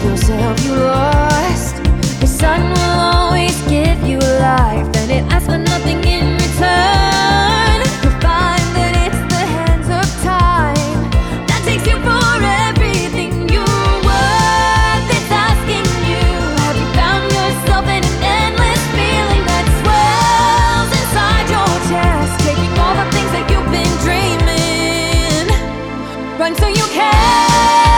yourself you lost. The sun will always give you life, and it asks for nothing in return. You'll find that it's the hands of time that takes you for everything you're worth. It's asking you, have you found yourself in an endless feeling that swells inside your chest, taking all the things that you've been dreaming? Run so you can.